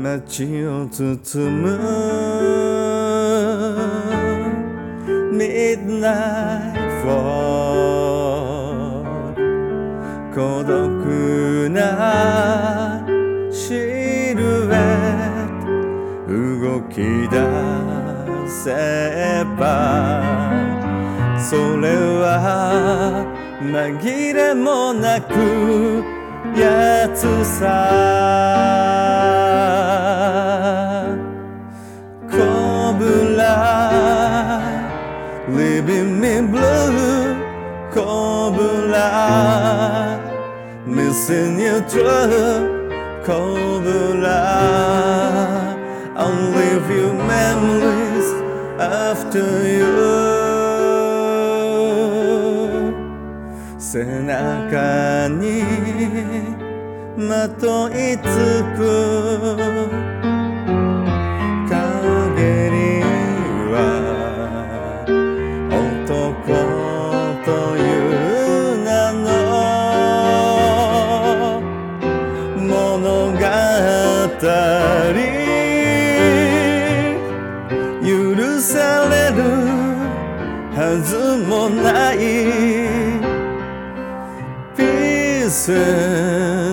街を包む Midnight Fall 孤独なシルエット動き出せばそれは紛れもなくやつさコブラ Leaving me blue コブラ Missing you true コブラ I'll leave you memories after you 背中にまといつく陰には男という名の物語許されるはずもないPieces